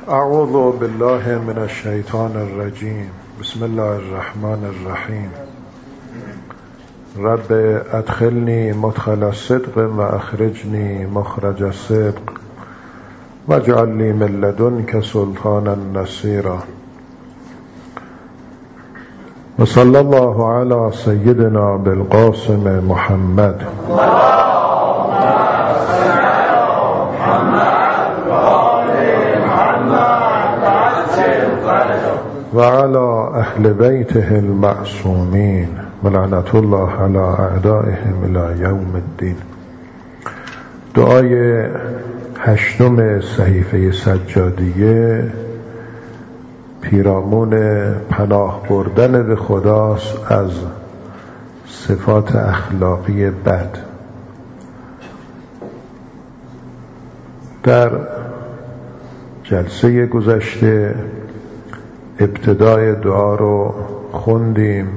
اعوذ بالله من الشیطان الرجیم. بسم الله الرحمن الرحیم. رب ادخلنی مدخل الصدق و اخرجنی مخرج الصدق واجعل لی من لدنک سلطانا نصیرا. و صلی الله علی سیدنا بالقاسم محمد و علی اهل بیته المعصومین و لعنت الله علی اعدائهم الی یوم الدین. دعای 8 صحیفه سجادیه پیرامون پناه بردن به خداست از صفات اخلاقی بد. در جلسه گذشته ابتدای دعا رو خوندیم.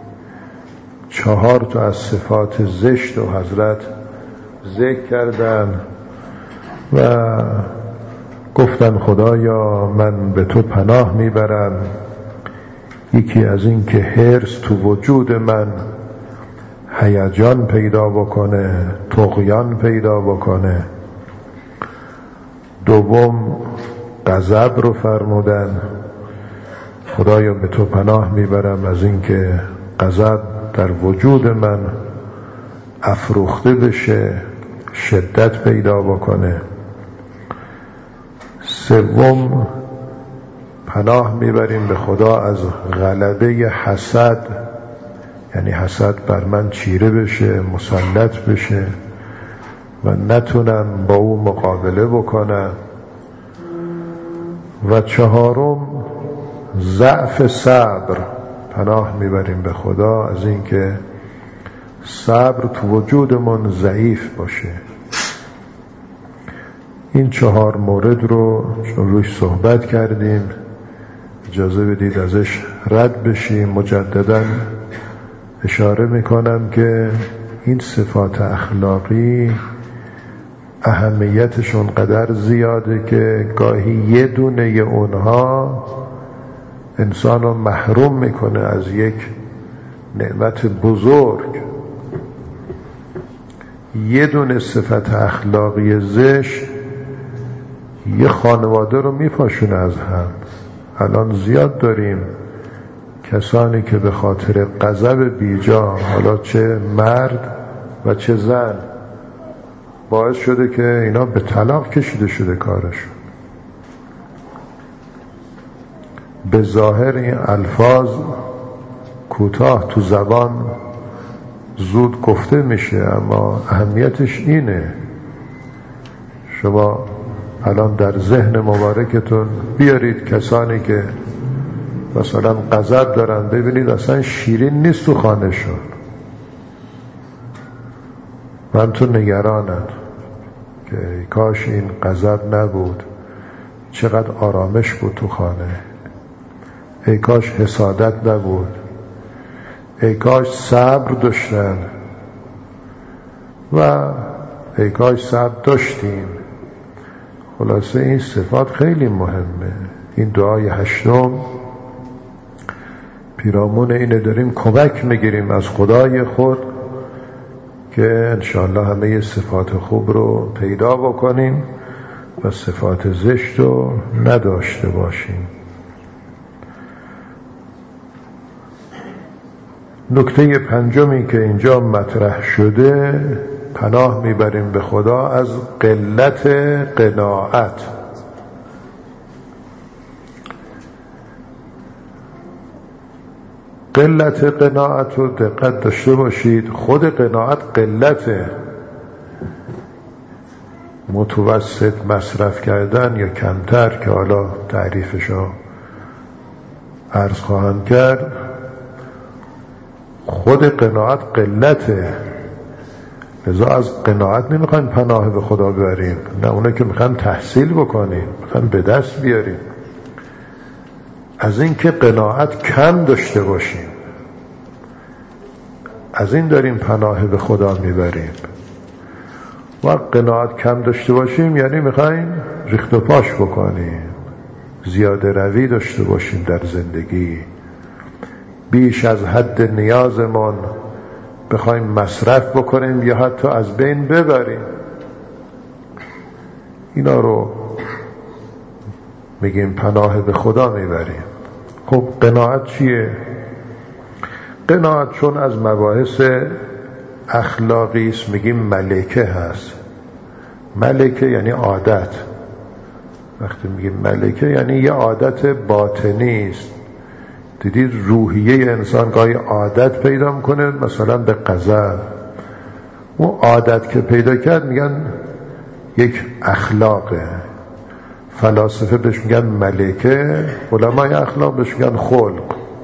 4 از صفات زشت و حضرت ذکر کردن و گفتن خدایا من به تو پناه میبرم. یکی از این که حرص تو وجود من هیجان پیدا بکنه، طغیان پیدا بکنه. دوم غضب رو فرمودن. خدایا به تو پناه میبرم از این که غضب در وجود من افروخته بشه، شدت پیدا بکنه. سوم پناه میبریم به خدا از غلبه حسد، یعنی حسد بر من چیره بشه، مسلط بشه و نتونم با او مقابله بکنم. و 4 ضعف صبر، پناه میبریم به خدا از این که صبر تو وجودمون ضعیف باشه. این 4 مورد رو چون روش صحبت کردیم اجازه بدید ازش رد بشیم. مجددا اشاره میکنم که این صفات اخلاقی اهمیتشون قدر زیاده که گاهی یه دونه اونها انسان رو محروم میکنه از یک نعمت بزرگ. یه دونه صفت اخلاقی زشت یه خانواده رو میپاشونه از هم. الان زیاد داریم کسانی که به خاطر غضب بیجا، حالا چه مرد و چه زن، باعث شده که اینا به طلاق کشیده شده کارشون. به ظاهر این الفاظ کوتاه تو زبان زود گفته میشه، اما اهمیتش اینه. شما الان در ذهن مبارکتون بیارید کسانی که مثلا غضب دارن، ببینید اصلا شیرین نیست تو خانهشون. من تو نگرانم که کاش این غضب نبود، چقدر آرامش بود تو خانه. ای کاش حسادت نبود، ای کاش صبر داشتن و ای کاش صبر داشتیم. خلاصه این صفات خیلی مهمه. این دعای 8 پیرامون اینه، داریم کمک میگیریم از خدای خود که انشاءالله همه صفات خوب رو پیدا بکنیم و صفات زشت رو نداشته باشیم. نکته 5 که اینجا مطرح شده، پناه میبریم به خدا از قلت قناعت. قلت قناعت رو دقت داشته باشید. خود قناعت قلته. متوسط مصرف کردن یا کمتر که حالا تعریفشو عرض خواهم کرد، خود قناعت قلته. لذا از قناعت نمیخوایم پناه به خدا ببریم، نه، اونه که میخوایم تحصیل بکنیم، میخوایم به دست بیاریم. از این که قناعت کم داشته باشیم، از این داریم پناه به خدا میبریم. و قناعت کم داشته باشیم یعنی میخوایم ریخت و پاش بکنیم، زیاده روی داشته باشیم در زندگی، بیش از حد نیازمون بخوایم مصرف بکنیم یا حتی از بین ببریم. اینا رو میگیم پناه به خدا میبریم. خب قناعت چیه؟ قناعت چون از مباحث اخلاقی است میگیم ملکه هست. ملکه یعنی عادت. وقتی میگیم ملکه یعنی یه عادت باطنی است. دیدید روحیه انسان گاهی عادت پیدا میکنه، مثلا به غضب. اون عادت که پیدا کرد میگن یک اخلاقه. فلاسفه بهش میگن ملکه، علمای اخلاق بهش میگن خلق،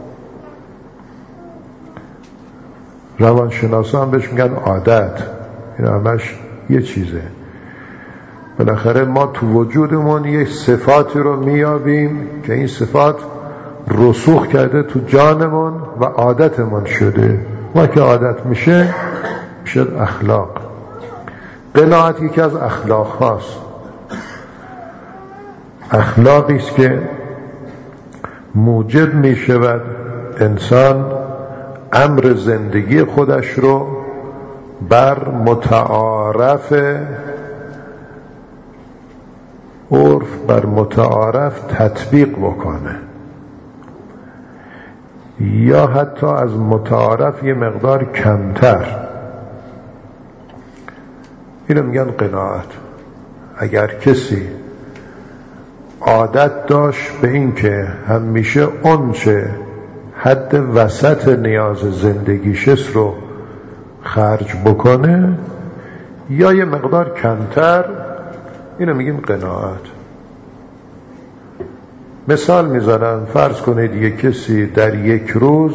روانشناسا هم بهش میگن عادت. این همش یه چیزه. بالاخره ما تو وجودمون یه صفاتی رو میابیم که این صفات رسوخ کرده تو جانمون و عادتمون شده. ما که عادت میشه اخلاق. قناعت یکی از اخلاق هاست. اخلاقی است که موجب میشود انسان امر زندگی خودش رو بر متعارف عرف، بر متعارف تطبیق بکنه، یا حتی از متعارف یه مقدار کمتر. اینو میگن قناعت. اگر کسی عادت داشت به این که همیشه اونچه حد وسط نیاز زندگیشست رو خرج بکنه یا یه مقدار کمتر، اینو میگیم قناعت. مثال میزنم، فرض کنید یک کسی در یک روز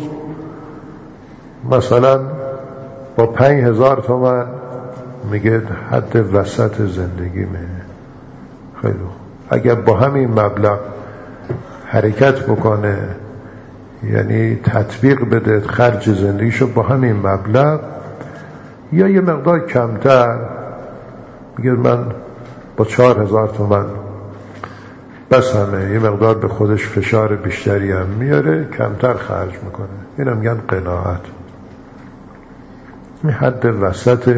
مثلا با 5,000 تومان میگه حد وسط زندگیمه. خیلی خوب. اگر با همین مبلغ حرکت بکنه، یعنی تطبیق بده خرج زندگیشو با همین مبلغ یا یه مقدار کمتر، میگه من با 4,000 تومان بس همه، یه مقدار به خودش فشار بیشتری هم میاره، کمتر خرج میکنه. این هم میگن قناعت. این حد وسط.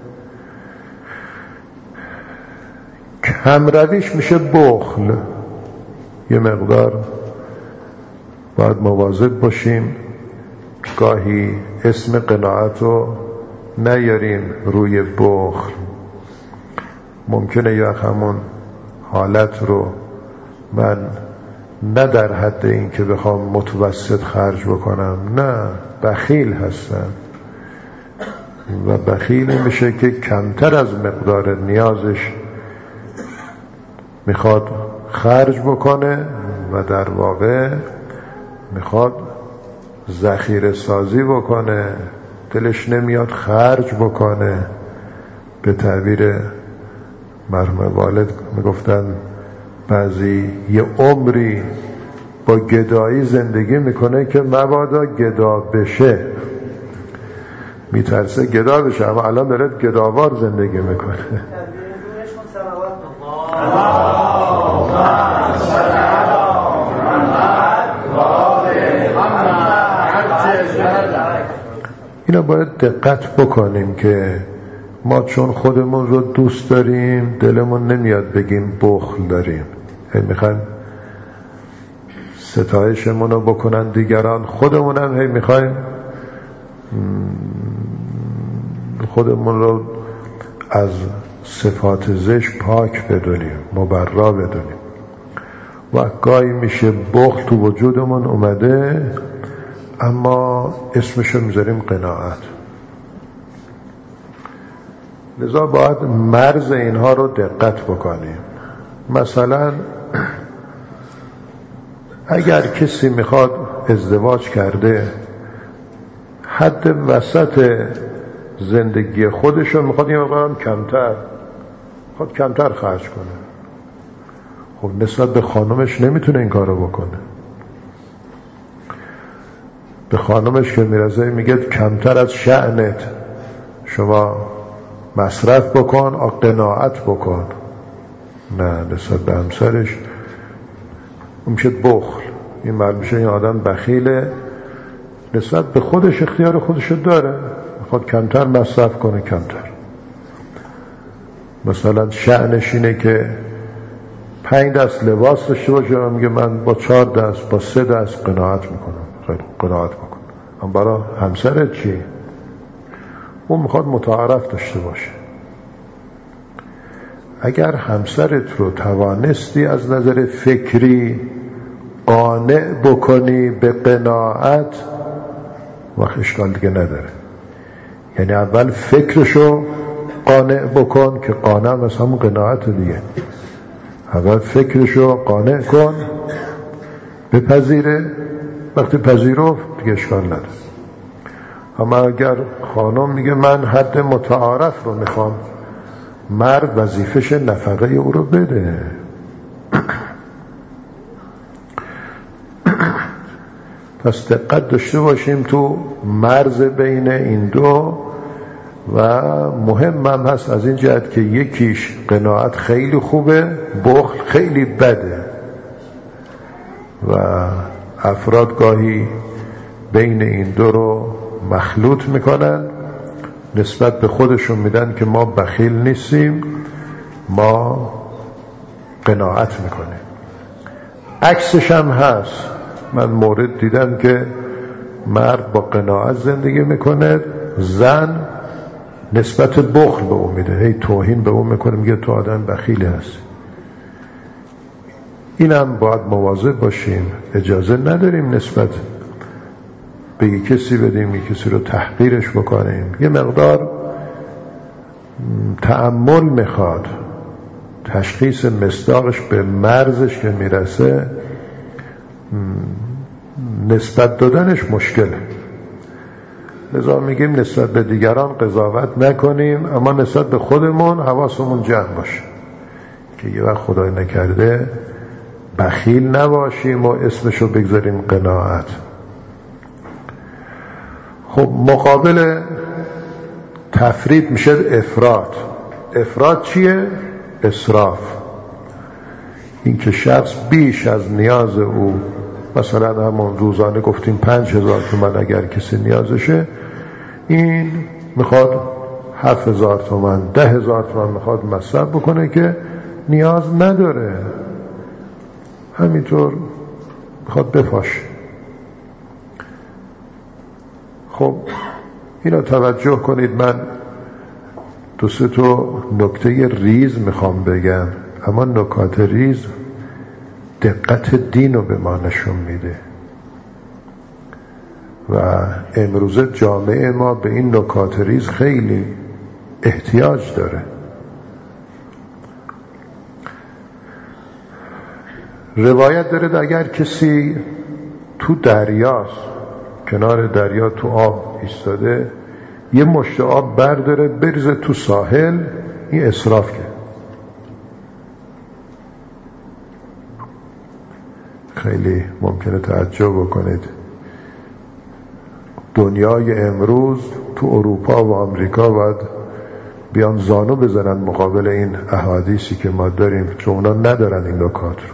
کم رویش میشه بخل. یه مقدار باید مواظب باشیم گاهی اسم قناعت رو نیاریم روی بخل. ممکنه یا همون حالت رو من نه در حد این که بخوام متوسط خرج بکنم، نه، بخیل هستم. و بخیل میشه که کمتر از مقدار نیازش میخواد خرج بکنه و در واقع میخواد ذخیره سازی بکنه، دلش نمیاد خرج بکنه. به تعبیر مرحوم والد میگفتن بعضی یه عمری با گدایی زندگی میکنه که مبادا گدا بشه. میترسه گدا بشه، اما الان داره گداوار زندگی میکنه. اینا باید دقت بکنیم که ما چون خودمون رو دوست داریم دلمون نمیاد بگیم بخل داریم. هی میخوایم ستایشمون رو بکنن دیگران، خودمون هم هی میخوایم خودمون رو از صفات زشت پاک بدونیم، مبرا بدونیم. و گاهی میشه بخل تو وجودمون اومده اما اسمشو میذاریم قناعت. لذا باید مرز اینها رو دقت بکنیم. مثلا اگر کسی میخواد ازدواج کرده، حد وسط زندگی خودشو میخواد یه مقدار کمتر، میخواد کمتر خرج کنه، خب نسبت به خانمش نمیتونه این کارو بکنه. به خانمش که میرزه میگه کمتر از شأنت، شما مصرف بکن، قناعت بکن. نه، نسبت به همسرش اون میشه بخل. این معلوم میشه این آدم بخیله، نسبت به خودش اختیار خودشو داره، میخواد کمتر مصرف کنه کمتر. مثلا شأنش اینه که 5 دست لباس داشته باشه و میگه من با 4 دست با 3 دست قناعت میکنم. خیلی قناعت میکنم. اما برای همسرت چی؟ اون میخواد متعارف داشته باشه. اگر همسرت رو توانستی از نظر فکری قانع بکنی به قناعت، وقت اشکال دیگه نداره. یعنی اول فکرشو قانع بکن که قانع از همون قناعت دیگه. اول فکرشو قانع کن بپذیره، وقتی پذیرفت دیگه اشکال نداره. اما اگر خانم میگه من حد متعارف رو میخوام، مرد وظیفش نفقه او رو بده. پس دقت داشته باشیم تو مرز بین این دو. و مهم هم هست از این جهت که یکیش قناعت خیلی خوبه، بخل خیلی بده و افراد گاهی بین این دو رو مخلوط میکنن، نسبت به خودشون میدن که ما بخیل نیستیم، ما قناعت میکنیم. عکسش هم هست. من مورد دیدم که مرد با قناعت زندگی میکنه، زن نسبت بخل به اون میده، هی توهین به اون میکنه، میگه تو آدم بخیلی هستی. اینم باید مواظب باشیم. اجازه نداریم نسبت به یک کسی بدیم، یک کسی رو تحقیرش بکنیم. یه مقدار تأمل میخواد. تشخیص مصداقش به مرزش که میرسه نسبت دادنش مشکله. لذا میگیم نسبت به دیگران قضاوت نکنیم، اما نسبت به خودمون حواسمون جمع باشه که یه وقت خدای نکرده بخیل نباشیم و اسمشو بگذاریم قناعت. خب مقابل تفرید میشه افراط. افراط چیه؟ اسراف. این که شخص بیش از نیاز او، مثلا همون روزانه گفتیم 5000 تومان اگر کسی نیازشه، این میخواد 7000 تومان 10000 تومان میخواد مصرف بکنه که نیاز نداره، همینطور میخواد بپاشه. خب اینو توجه کنید. من 2-3 نکته ریز میخوام بگم، اما نکات ریز دقت دین رو به ما نشون میده و امروزه جامعه ما به این نکات ریز خیلی احتیاج داره. روایت داره اگر کسی تو دریاست، کنار دریا تو آب ایستاده، یه مشت آب برداره بریزه تو ساحل، این اسراف کرد. خیلی ممکنه تعجب بکنید. دنیای امروز تو اروپا و آمریکا باید بیان زانو بزنن مقابل این احادیثی که ما داریم، چون اونا ندارن این نکات رو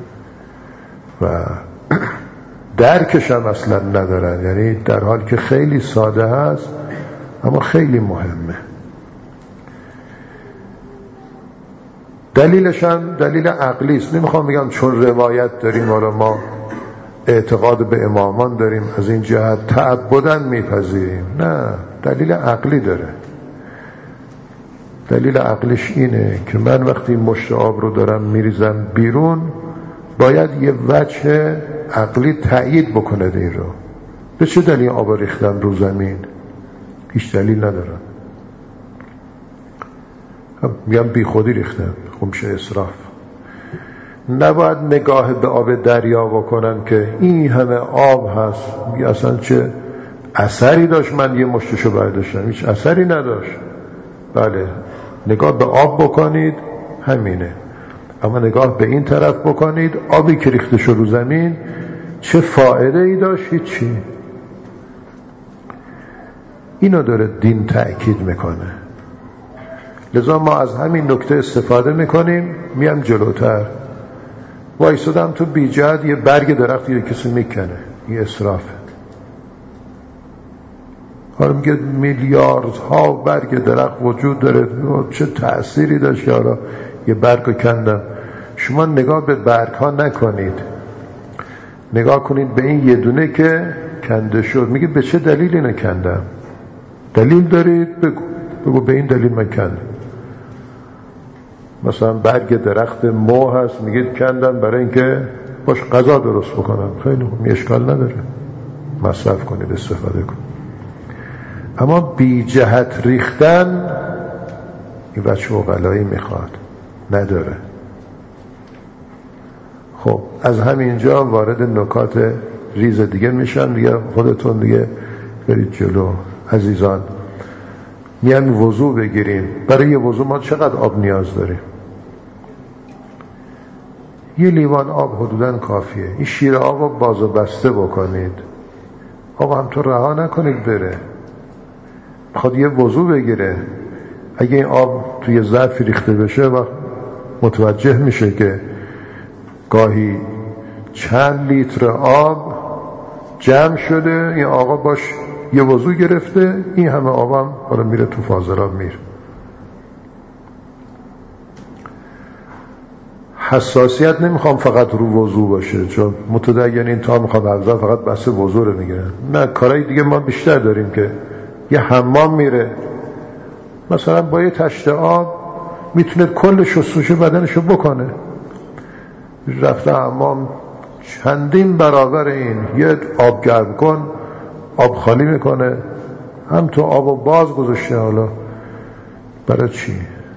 و درکش هم اصلا ندارن. یعنی در حال که خیلی ساده هست اما خیلی مهمه. دلیلش هم دلیل عقلی است. نمیخوام بگم چون روایت داریم حالا ما اعتقاد به امامان داریم از این جهت تعبداً میپذیریم، نه، دلیل عقلی داره. دلیل عقلش اینه که من وقتی مشت آب رو دارم میریزم بیرون، باید یه وجه عقلی تأیید بکنه این رو. به چه دلیل آب ریختم رو زمین؟ هیچ دلیل ندارم. میگم بی خودی ریختم، خب میشه اسراف. نباید نگاه به آب دریا بکنن که این همه آب هست، میگه اصلا چه اثری داشت من یه مشتشو برداشتم؟ هیچ اثری نداشت. بله، نگاه به آب بکنید همینه، اما نگاه به این طرف بکنید آبی که ریخته شد رو زمین چه فایده ای داشت؟ هیچی. اینو داره دین تأکید میکنه. لذا ما از همین نکته استفاده میکنیم. میام جلوتر وایسادم تو بی جهت یه برگ درخت یه کسی میکنه، این اسرافه. حالا میگه میلیاردها برگ درخت وجود داره، چه تأثیری داشت حالا یه برگو کندم. شما نگاه به برگ ها نکنید، نگاه کنید به این یه دونه که کنده شد. میگه به چه دلیل اینو کندم؟ دلیل دارید؟ بگو به این دلیل من کندم. مثلا برگ درخت مو هست، میگید کندم برای اینکه باش غذا درست بکنم. خیلی خوب، اشکال نداره، مصرف کنید، استفاده کنید. اما بی جهت ریختن این بچه عقلایی میخواد، نداره. خب از همینجا وارد نکات ریز دیگه میشن دیگه، خودتون دیگه برید جلو. عزیزان میان وضو بگیریم. برای یه وضو ما چقدر آب نیاز داریم؟ یه لیوان آب حدوداً کافیه. این شیر آب رو باز و بسته بکنید، آب هم تو رها نکنید بره. خود یه وضو بگیره، اگه این آب توی ظرف ریخته بشه و متوجه میشه که گاهی چند لیتر آب جمع شده، این آقا باش یه وضو گرفته، این همه آبم حالا میره تو فاضلاب میره. حساسیت نمیخوام فقط رو وضو باشه، چون متدینین تا میخوام افضل فقط بحث وضو رو میگیرن. نه، کارهای دیگه ما بیشتر داریم که یه حمام میره، مثلا با یه تشت آب میتونه کل شستشوی بدنشو بکنه. رفته حمام چندین برابر این، یه آب گرم کن، آب خالی میکنه، هم تو آبو باز گذاشته. حالا برای چی؟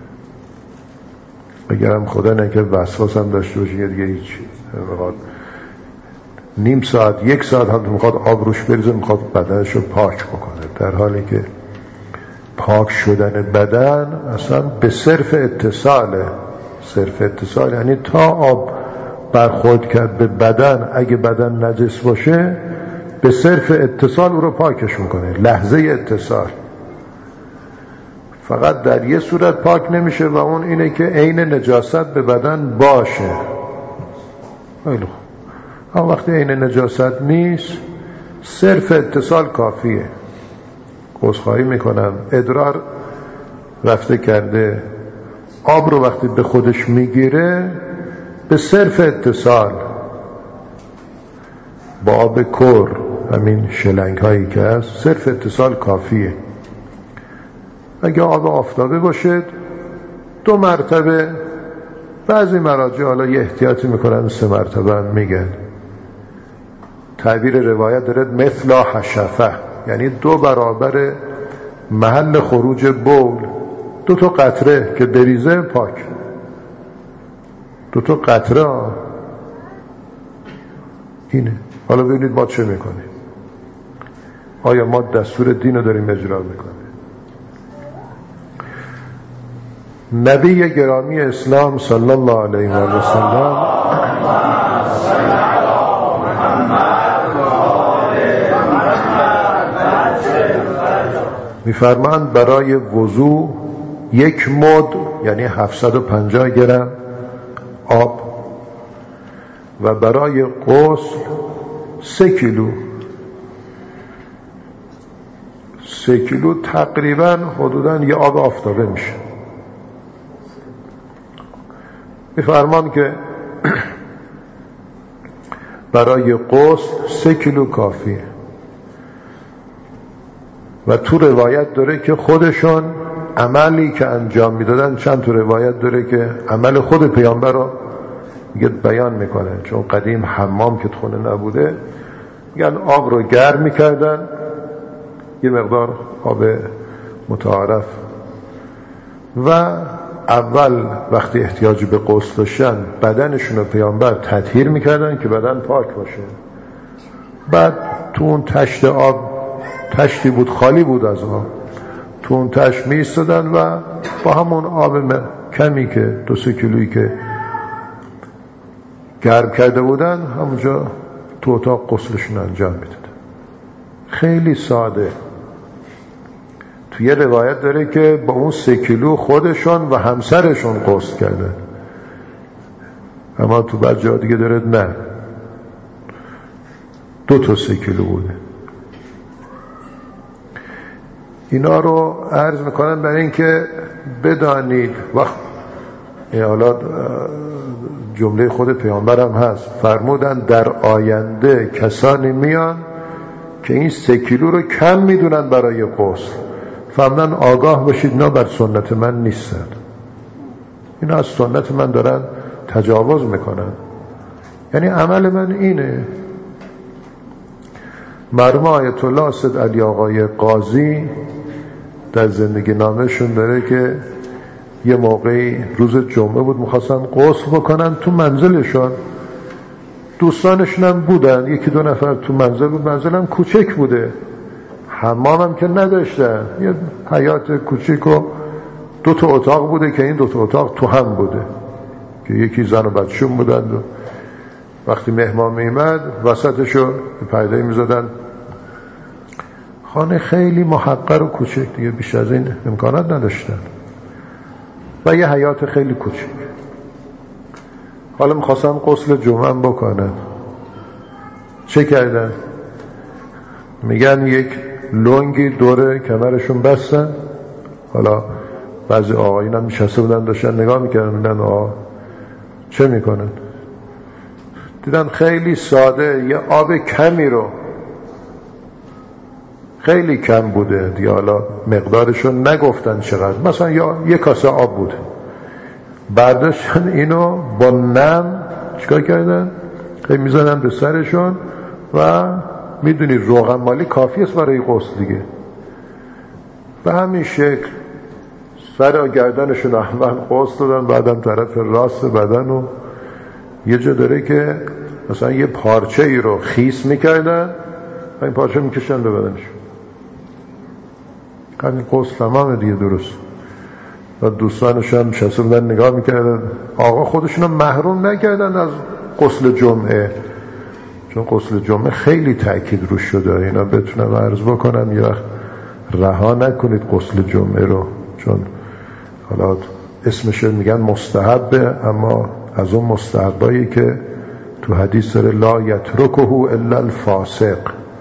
اگرم خدا نکنه وسواس هم داشته باشه دیگه هیچ، میخواد نیم ساعت یک ساعت هم میخواد آب روش بریزه، میخواد بدنشو پاک بکنه، در حالی که پاک شدن بدن اصلا به صرف اتصاله. صرف اتصال یعنی تا آب برخورد کرد به بدن، اگه بدن نجس باشه به صرف اتصال او رو پاکش میکنه، لحظه اتصال. فقط در یه صورت پاک نمیشه و اون اینه که عین نجاست به بدن باشه. خیلی خوب، اما وقتی عین نجاست نیست، صرف اتصال کافیه. عذرخواهی میکنم، ادرار رفته کرده، آب رو وقتی به خودش میگیره به صرف اتصال با آب کر، همین شلنگ هایی که هست، صرف اتصال کافیه. اگه آب آفتابه باشه 2 مرتبه، بعضی مراجع حالا یه احتیاطی میکنن 3 مرتبه هم میگن. تعبیر روایت داره مثل حشفه، یعنی 2 برابر محل خروج بول، 2 تا قطره که بریزه پاک. 2 تا قطره اینه. حالا ببینید ما چه میکنیم. آیا ما دستور دین رو داریم اجرا میکنیم؟ نبی گرامی اسلام صلی الله علیه و سلم میفرماند برای وضو 1 مد یعنی 750 گرم آب و برای غسل 3 کیلو. 3 کیلو تقریبا حدودا یه آب آفتابه میشه. میفرمان که برای غسل 3 کیلو کافیه. و تو روایت داره که خودشون عملی که انجام میدادن، چند تو روایت داره که عمل خود پیامبر رو بیان میکنه، چون قدیم حمام که خونه نبوده، میگن آب رو گرم میکردن، یه مقدار آب متعارف، و اول وقتی احتیاج به غسل داشتن بدنشون رو پیامبر تطهیر میکردن که بدن پاک باشه. بعد تو اون تشت آب، تشتی بود خالی بود از آب، تو اون تشت می ایستادن و با همون آب کمی که 2-3 کیلویی که گرم کرده بودن همونجا تو اتاق غسلشون انجام میدادن. خیلی ساده. توی یه روایت داره که با اون 3 کیلو خودشون و همسرشون غسل کردن. اما تو بعد جا دیگه داره نه 2 تا 3 کیلو بوده. اینا رو عرض میکنم برای اینکه بدانید وقت حالا جمله خود پیامبرم هست، فرمودن در آینده کسانی میان که این 3 کیلو رو کم میدونن برای غسل، فرمودن آگاه باشید اینا بر سنت من نیستن، اینا از سنت من دارن تجاوز میکنن. یعنی عمل من اینه. مرحوم آیت الله سید علی آقای قاضی در زندگی نامه‌شون داره که یه موقعی روز جمعه بود میخواستن غسل بکنن تو منزلشون، دوستانشون هم بودن، 1-2 نفر تو منزل بود، منزلم کوچک بوده، حمام هم که نداشتن، یه حیاط کوچیک و 2 تا اتاق بوده که این 2 تا اتاق تو هم بوده که یکی زن و بچه‌شون بودن و وقتی مهمان میمد وسطشو پرده میزدن. خانه خیلی محقر و کوچک دیگه، بیش از این امکانات نداشتن و یه حیاط خیلی کوچک. حالا میخواستن غسل جمعه بکنن، چه کردن؟ میگن یک لنگی دور کمرشون بستن. حالا بعضی آقایون هم میشسته بودن داشتن نگاه میکردن، میگن آقا چه میکنن؟ دیدن خیلی ساده یه آب کمی رو، خیلی کم بوده دیگه، حالا مقدارشون نگفتن چقدر، مثلا یا 1 کاسه آب بوده، برداشتن اینو با نم چیکار کردن؟ خیلی میزنن به سرشون و میدونی روغن مالی کافی است برای غسل دیگه. به همین شکل سر و گردنشون اول غسل دادن، بعدم طرف راست بدن و یه جا داره که مثلا یه پارچه ای رو خیس میکردن و این پارچه میکشن به بدنشون. همین غسل تمام دیگه درست. و دوستانش هم نشسته بودن نگاه میکردن. آقا خودشون هم محروم نکردن از غسل جمعه، چون غسل جمعه خیلی تأکید روش شده. اینا بتونم عرض بکنم یه وقت رها نکنید غسل جمعه رو، چون حالا اسمش میگن مستحبه، اما از اون مستحبایی که تو حدیث داره لا یترکه الا الفاسق،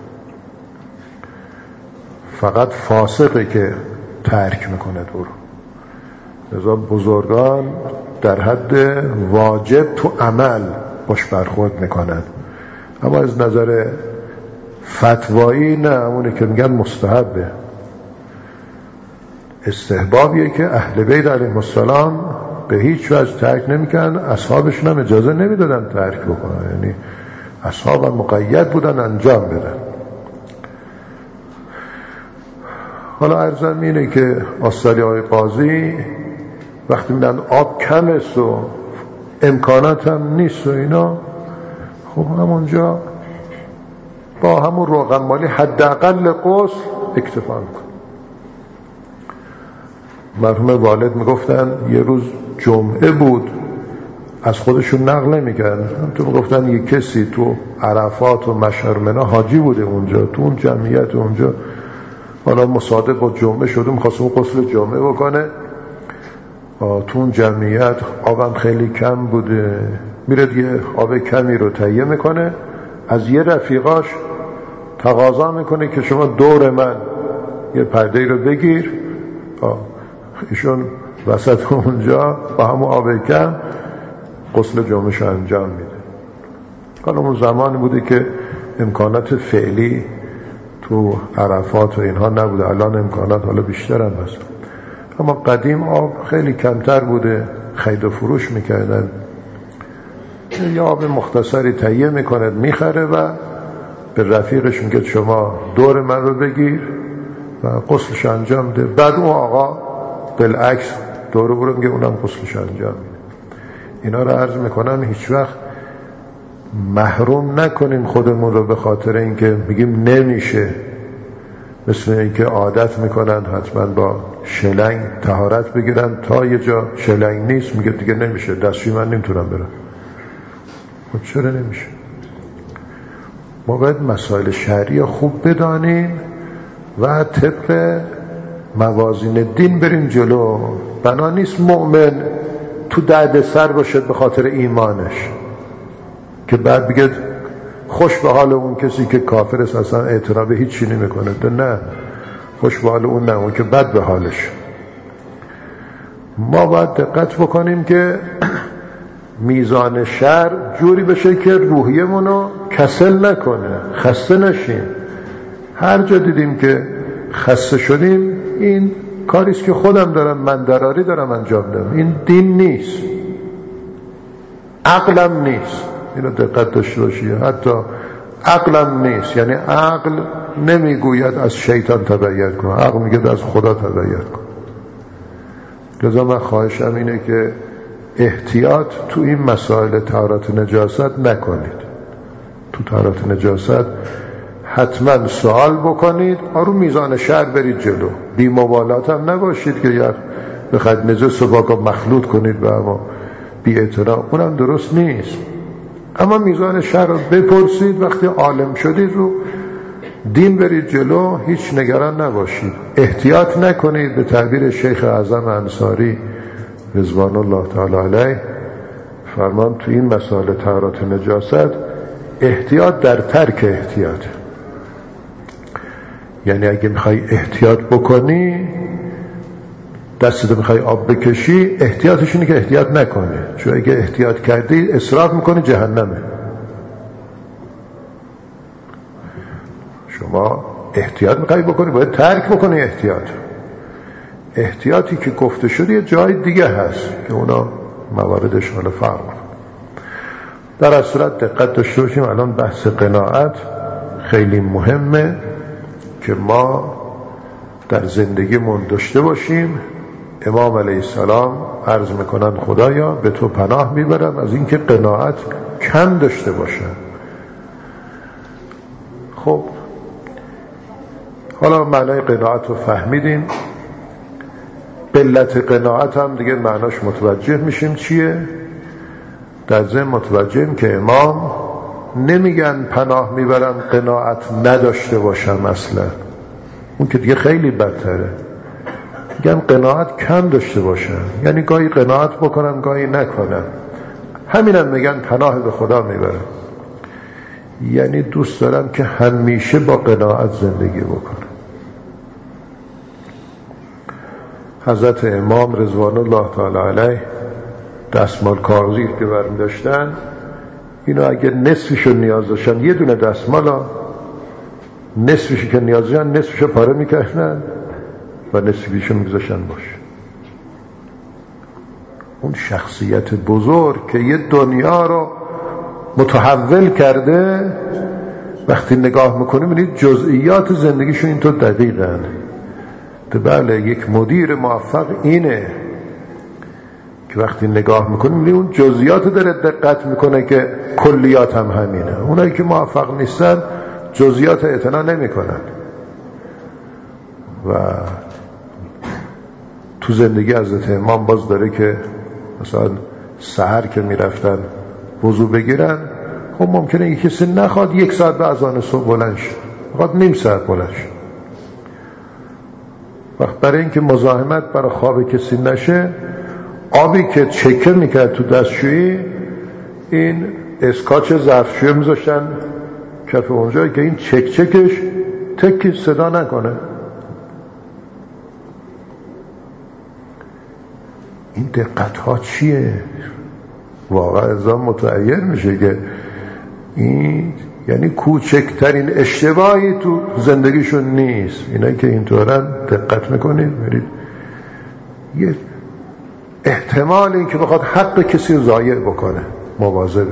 فقط فاسقه که ترک میکنه او رو. لذا بزرگان در حد واجب تو عمل باش برخورد میکنن، اما از نظر فتوایی نه، اونه که میگن مستحبه. استحبابیه که اهل بیت علیهم السلام به هیچ وجه ترک نمیکنن، اصحابشون هم اجازه نمیدادن ترک بکنن، یعنی اصحاب هم مقید بودن انجام بدن. حالا عرضم اینه که آستالی آقای قاضی وقتی میدن آب کم است و امکانات هم نیست و اینا، خب همونجا با همون روغن مالی حداقل غسل اکتفا میکن. مرحوم والد میگفتن یه روز جمعه بود، از خودشون نقل نمیکردن، تو میگفتن یه کسی تو عرفات و مشعر منی حاجی بوده اونجا، تو اون جمعیت اونجا، حالا مصادف با جمعه شده میخواست اون غسل جمعه بکنه، تو اون جمعیت آبم خیلی کم بوده، میره یه آب کمی رو تهیه میکنه، از یه رفیقاش تقاضا میکنه که شما دور من یه پرده رو بگیر. ایشون وسط اونجا با همون آب کم غسل جمعه‌شو انجام میده. حالا اون زمانی بوده که امکانات فعلی تو عرفات و اینها نبوده، الان امکانات حالا بیشتر هم هست، اما قدیم آب خیلی کمتر بوده، خرید و فروش میکردن، یه آب مختصری تهیه میکنه میخره و به رفیقش میگه شما دور من رو بگیر و غسلش انجام میده. بعد اون آقا بالعکس دور برو میگه اونم غسلش انجام میده. اینا رو عرض میکنم هیچ وقت محروم نکنیم خودمون رو به خاطر اینکه میگیم نمیشه، مثل اینکه عادت میکنن حتما با شلنگ طهارت بگیرن، تا یه جا شلنگ نیست میگه دیگه نمیشه، دستشویی من نمیتونم برم. خب چرا نمیشه؟ ما باید مسائل شرعی خوب بدانیم و طبق موازین دین بریم جلو. بنا نیست مؤمن تو درد سر باشد به خاطر ایمانش، که بعد بگه خوش به حال اون کسی که کافر است اصلا اعتراف به هیچ چی نمیکنه. نه، خوش به حال اون نه، اون که بد به حالش. ما باید دقت بکنیم که میزان شر جوری بشه که روحیمونو کسل نکنه، خسته نشیم. هر جا دیدیم که خسته شدیم، این کاریست که خودم دارم، من دراری دارم انجام دارم، این دین نیست، عقلم نیست. اینو دقت داشته باشی، حتی عقلم نیست. یعنی عقل نمیگوید از شیطان تبعیت کن، عقل میگه از خدا تبعیت کن. لذا من خواهشم اینه که احتیاط تو این مسائل طهارت نجاست نکنید. تو طهارت نجاست حتما سوال بکنید، رو میزان شر برید جلو. بی مبالات هم نباشید که یا بخواید نجس با مخلوط کنید و اما بی اعتراف، اونم درست نیست. اما میزان شر رو بپرسید، وقتی عالم شدید رو دین برید جلو، هیچ نگران نباشید. احتیاط نکنید. به تعبیر شیخ اعظم انصاری رضوان الله تعالی علیه فرمان تو این مسائل طهارت نجاست احتیاط در ترک احتیاط. یعنی اگه میخوای احتیاط بکنی، دستت میخوای آب بکشی، احتیاطش اینه که احتیاط نکنی، چون اگه احتیاط کردی اسراف میکنی، جهنمه. شما احتیاط میخوای بکنی، باید ترک بکنی احتیاطی که گفته شده یه جای دیگه هست که اونا مواردش حالا فرق. در اصل صورت دقت داشته باشیم. الان بحث قناعت خیلی مهمه که ما در زندگیمون داشته باشیم. امام علیه السلام عرض میکنن خدایا به تو پناه میبرم از اینکه قناعت کم داشته باشم. خب حالا معنای قناعت رو فهمیدیم، قلت قناعت هم دیگه معناش متوجه میشیم چیه. در ضمن متوجهیم که امام نمیگن پناه میبرم قناعت نداشته باشم، اصلا اون که دیگه خیلی بدتره. میگن قناعت کم داشته باشم، یعنی گاهی قناعت بکنم گاهی نکنم. همینم میگن پناه به خدا میبرم، یعنی دوست دارم که همیشه با قناعت زندگی بکنم. حضرت امام رضوان الله تعالی علیه دستمال کاغذی که برمی داشتن، اینو اگر نصفشو نیاز داشتن، یه دونه دستمالا نصفشو که نیاز داشتن نصفشو پاره میکردن و نصفشو میذاشتن باشه. اون شخصیت بزرگ که یه دنیا رو متحول کرده، وقتی نگاه میکنیم میبینید جزئیات زندگیشو اینطور دقیقاً. بله، یک مدیر موفق اینه که وقتی نگاه میکنیم میبینید اون جزئیات داره دقت میکنه که کلیات هم همینه. اونایی که موفق نیستن جزئیات اعتنا نمیکنن. و تو زندگی حضرت امام باز داره که مثلا سحر که میرفتن وضو بگیرن، خب ممکنه یک کسی نخواد 1 ساعت به اذان صبح بلند شه، میخواد نیم ساعت بلند شه. وقت برای اینکه مزاحمت برای خواب کسی نشه، آبی که چکه میکرد تو دستشویی، این اسکاچ ظرفشویی میذاشتن کف اونجایی که این چکچکش تکی صدا نکنه. این دقت ها چیه؟ واقعا ازام متعین میشه که این یعنی کوچکترین اشتباهی تو زندگیشون نیست. اینا که اینطورن دقت میکنید میرید یه احتمال این که بخواد حق کسی رو ضایع بکنه، مواظبه.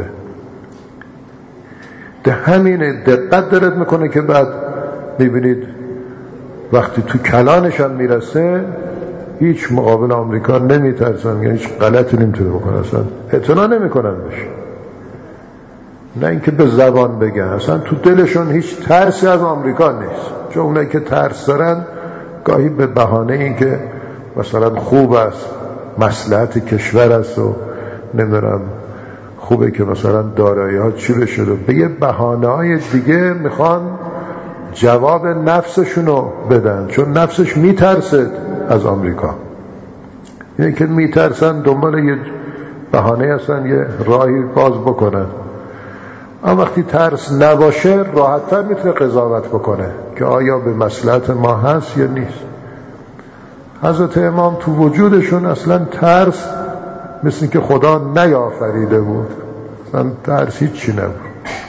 ده همین دقت دارد میکنه که بعد میبینید وقتی تو کلانش هم میرسه هیچ مقابل آمریکا نمیترسن، یعنی هیچ غلطی نمیتونه بکنه، اصلا اعتنا نمیکنن بشه. نه اینکه به زبان بگن، اصلا تو دلشون هیچ ترسی از آمریکا نیست. چون اونایی که ترس دارن گاهی به بهانه این که مثلا خوب است، مصلحت کشور است و نمیدونم خوبه که مثلا دارایی ها چی بشه، به یه بهانه های دیگه میخوان جواب نفسشونو بدن، چون نفسش میترسد از آمریکا. اینه که میترسن دنبال یه بهانه هستن یه راهی باز بکنن. اما وقتی ترس نباشه راحت‌تر میتونه قضاوت بکنه که آیا به مصلحت ما هست یا نیست. حضرت امام تو وجودشون اصلا ترس مثل که خدا نیافریده بود، اصلا ترس هیچی نبود.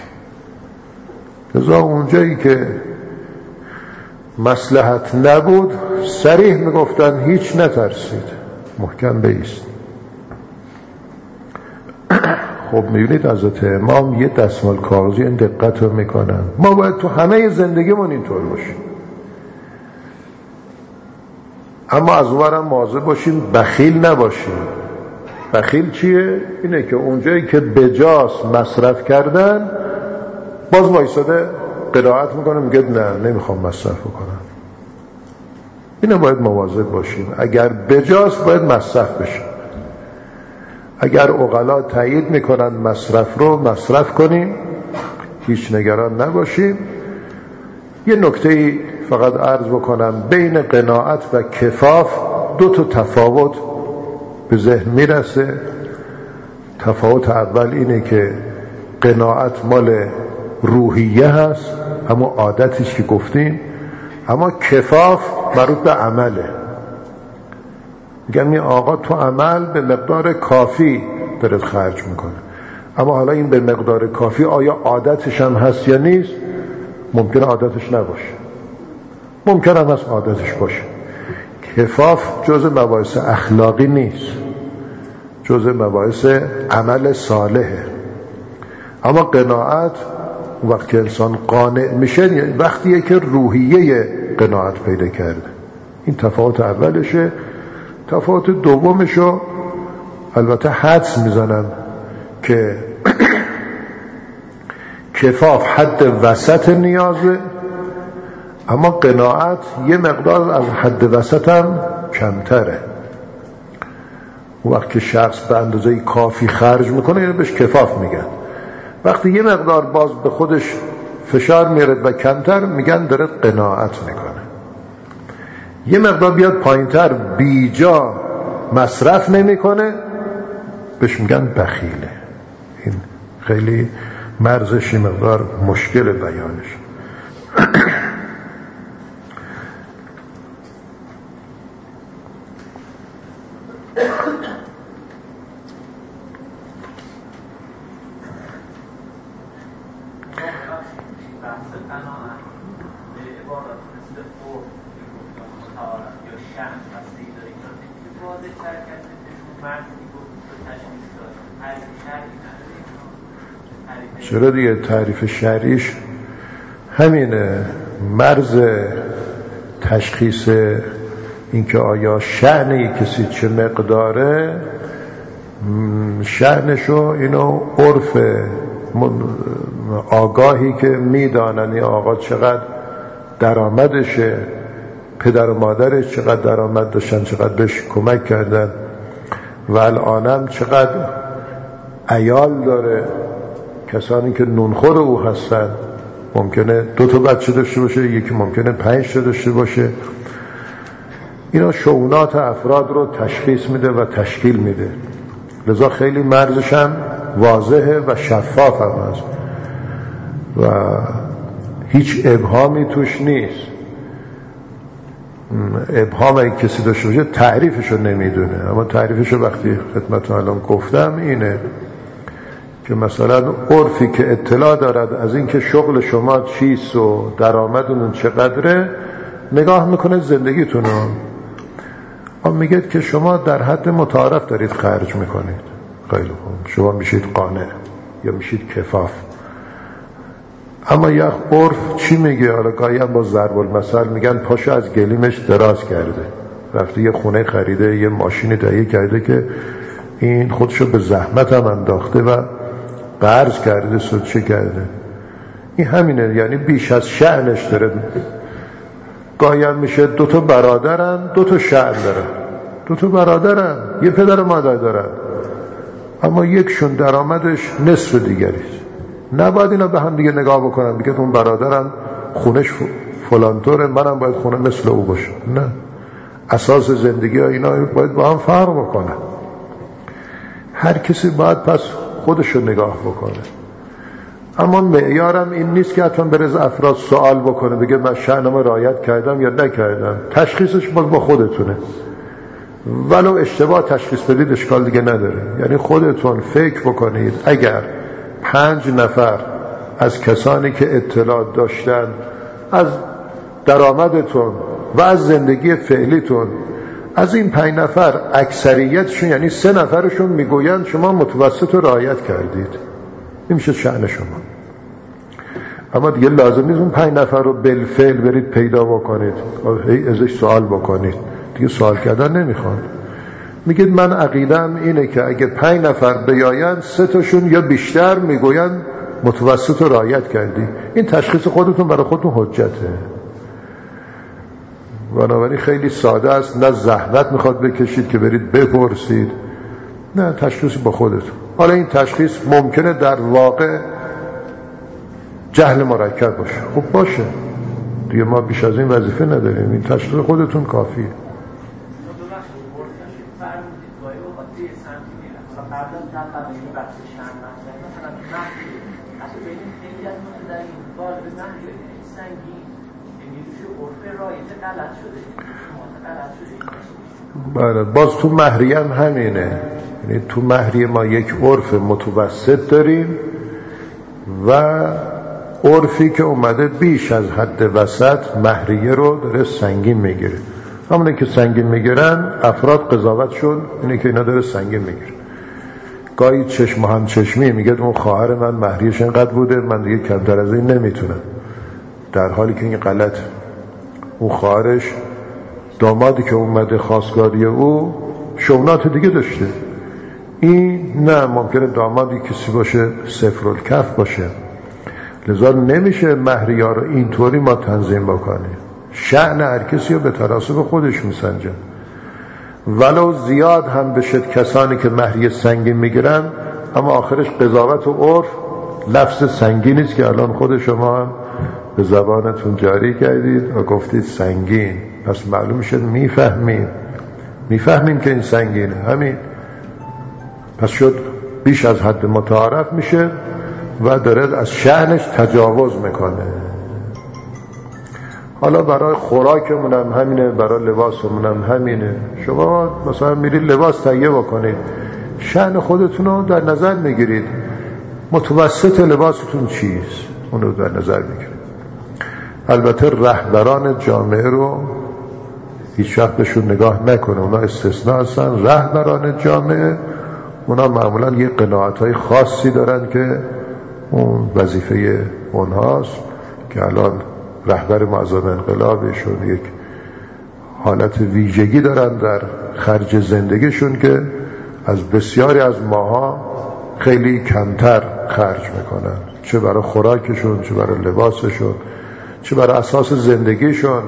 لذا اونجایی که مصلحت نبود صریح میگفتن هیچ نترسید، محکم بایست. خب میبینید حضرت امام یه دستمال کاغذی این دقت رو میکنن. ما باید تو همه زندگیمون اینطور باشیم، اما از اونورم مواظب باشیم بخیل نباشیم. بخیل چیه؟ اینه که اونجایی که بجاست مصرف کردن باز وایساده قرائت میکنه میگه نه نمیخوام مصرف کنم. اینو باید مواظب باشیم. اگر بجاست باید مصرف بشه. اگر عقلا تایید میکنن مصرف رو مصرف کنیم، هیچ نگران نباشیم. یه نکته فقط عرض بکنم، بین قناعت و کفاف دو تا تفاوت به ذهن میرسه. تفاوت اول اینه که قناعت مال روحیه هست، اما عادتیش که گفتیم، اما کفاف مربوط به عمله. میگم این آقا تو عمل به مقدار کافی داره خرج میکنه، اما حالا این به مقدار کافی آیا عادتش هم هست یا نیست؟ ممکنه عادتش نباشه، ممکنه هم هست عادتش باشه. کفاف جز مباحث اخلاقی نیست، جز مباحث عمل صالحه. اما قناعت وقتی انسان قانع میشه یعنی وقتیه که روحیه قناعت پیدا کرده. این تفاوت اولشه. تفاوت دومشو البته حدس میزنم که کفاف حد وسط نیازه، اما قناعت یه مقدار از حد وسط هم کمتره. وقتی که شخص به اندازه کافی خرج میکنه یعنی بهش کفاف میگن. وقتی یه مقدار باز به خودش فشار میارد و کمتر میگن داره قناعت میکنه. یه مقدار بیاد پایینتر بیجا مصرف نمیکنه بهش میگن بخیله. این خیلی مرزش یه مقدار مشکل بیانش. چرا دیگه تعریف شرعیش همینه، مرز تشخیص اینکه آیا شأن کسی چه مقداره، شأنشو اینو عرف آگاهی که میدانن این آقا چقدر درآمدشه، پدر و مادرش چقدر درآمد داشتن، چقدر بهش کمک کردن و الانم چقدر عیال داره، کسانی که نونخور او هستن ممکنه 2 بچه داشته باشه، یکی ممکنه 5 داشته باشه. اینا شؤونات افراد رو تشخیص میده و تشکیل میده. لذا خیلی مرزش هم واضحه و شفاف هم هست و هیچ ابهامی توش نیست. ابهام اگه کسی داشته باشه تعریفش رو نمیدونه، اما تعریفش رو وقتی خدمتتون الان گفتم اینه که مثلا عرفی که اطلاع دارد از اینکه شغل شما چیست و درآمدتون چقدره نگاه میکنه زندگیتون رو، میگه که شما در حد متعارف دارید خرج میکنید، خیلی خوب، شما میشید قانع یا میشید کفاف. اما یک عرف چی میگه؟ حالا گاهی هم با ضرب المثل میگن پاشو از گلیمش دراز کرده، رفته یه خونه خریده، یه ماشین تهیه کرده که این خودشو به زحمت هم انداخته و قرض کرده، سودچه کرده. این همینه، یعنی بیش از شأنش داره. گاهی هم میشه 2 برادرن 2 شأن دارن، 2 برادرن یه پدر و مادر دارن، اما یکشون درآمدش نصف دیگریست. نباید اینا به هم دیگه نگاه بکنن بگه اون برادرم خونش فلانطوره منم باید خونه مثل او باشه. نه، اساس زندگی ها اینا باید با هم فرق بکنن. هر کسی باید پس خودشو نگاه بکنه. اما معیارم این نیست که حتما بره از افراد سوال بکنه بگه من شأنم رعایت کردم یا نکردم. تشخیصش با خودتونه. ولو اشتباه تشخیص بدید اشکال دیگه نداره. یعنی خودتون فکر بکنید اگر 5 نفر از کسانی که اطلاع داشتن از درآمدتون و از زندگی فعلیتون، از این 5 نفر اکثریتشون یعنی 3 نفرشون میگویند شما متوسط رو رعایت کردید، این میشه شأن شما. اما دیگه لازم نیست اون 5 نفر رو بالفعل برید پیدا بکنید ازش سوال بکنید، دیگه سوال کردن نمیخواد. میگید من عقیدم اینه که اگه 5 نفر بیاین 3 تاشون یا بیشتر میگوین متوسط رو رعایت کردی. این تشخیص خودتون برای خودتون حجته. بنابراین خیلی ساده است، نه زحمت میخواد بکشید که برید بپرسید، نه تشخیص با خودتون. حالا این تشخیص ممکنه در واقع جهل مرکب باشه، خب باشه دیگه، ما بیش از این وظیفه نداریم، این تشخیص خودتون کافیه. بله باز تو مهریه هم همینه. یعنی تو مهریه ما یک عرف متوسط داریم و عرفی که اومده بیش از حد وسط مهریه رو داره سنگین میگیره. همونه که سنگین میگیرن افراد قضاوتشون اینه که اینا داره سنگین میگیره. گاهی چشم هم چشمی میگه اون خواهر من مهریه‌ش اینقدر بوده من دیگه کمتر از این نمیتونم، در حالی که این غلطه. اون خواهرش دامادی که اومده خواستگاری او شونات دیگه داشته، این نه، ممکنه دامادی کسی باشه صفرالکف باشه. لذا نمیشه مهریه رو اینطوری ما تنظیم بکنیم. شأن هر کسی رو به تناسب خودش میسنجن. ولو زیاد هم بشه کسانی که مهریه سنگین میگیرن، اما آخرش قضاوت و عرف لفظ سنگینی است که الان خود شما هم به زبانتون جاری کردید و گفتید سنگین، پس معلوم میشه میفهمیم که این سنگینه، همین پس شد بیش از حد متعارف میشه و داره از شأنش تجاوز میکنه. حالا برای خوراکمون هم همینه، برای لباسمون هم همینه. شما مثلا میرید لباس تهیه بکنید، شأن خودتون رو در نظر میگیرید، متوسط لباستون چیست اون رو در نظر میگیرید. البته رهبران جامعه رو هیچ وقت بهشون نگاه نکنه، اونا استثناء هستن. رهبران جامعه اونا معمولا یه قناعت‌های خاصی دارن که اون وظیفه اونهاست، که الان رهبر معظم انقلابشون یک حالت ویژگی دارن در خرج زندگیشون که از بسیاری از ماها خیلی کمتر خرج میکنن، چه برای خوراکشون، چه برای لباسشون، چه برای اساس زندگیشون.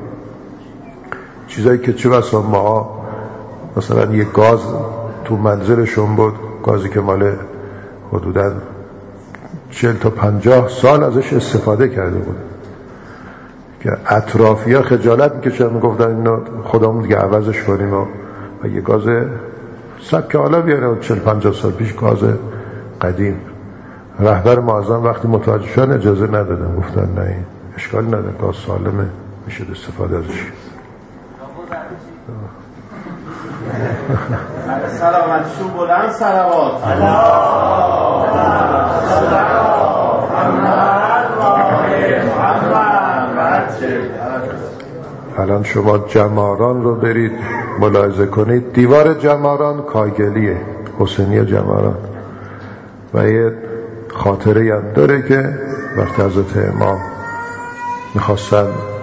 چیزایی که چه بسا ماها مثلا یک گاز تو منزلشون بود، گازی که مال حدوداً 40 تا 50 سال ازش استفاده کرده بود، که اطرافی‌ها خجالت میکشن، میگفتن اینو خودمون دیگه عوضش کنیم و یه گاز سبک حالا بیاره 40 50 سال پیش گاز قدیم. رهبر معظم وقتی متوجه شدن اجازه ندادن، گفتن نه این اشکال نداره، گاز سالمه، میشه استفاده ازش. سلامتشون بلند صلوات. الان شما جماران رو برید ملاحظه کنید، دیوار جماران کاگلیه، حسینی جماران، و یه خاطره هم داره که وقتی حضرت امام میخواستن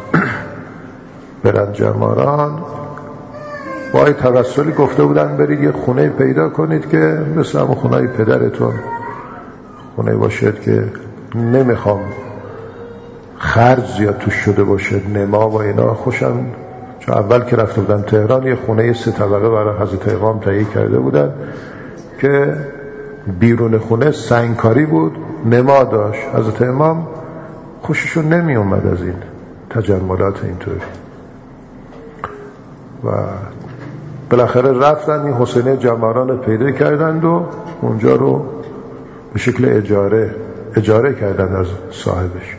برن جماران، با توسلی گفته بودن برید یه خونه پیدا کنید که مثل همون خونه پدرتون، خونه باشد که نمیخوام خرج زیاد توش شده باشه، نما و اینا. خوشم چون اول که رفته بودن تهران یه خونه 3 طبقه برای حضرت امام تهیه کرده بودن که بیرون خونه سنگکاری بود، نما داشت. حضرت امام خوششون نمی اومد از این تجملات اینطوری و بالاخره رفتن این حسینه جماران پیدا کردند و اونجا رو به شکل اجاره کردن از صاحبش.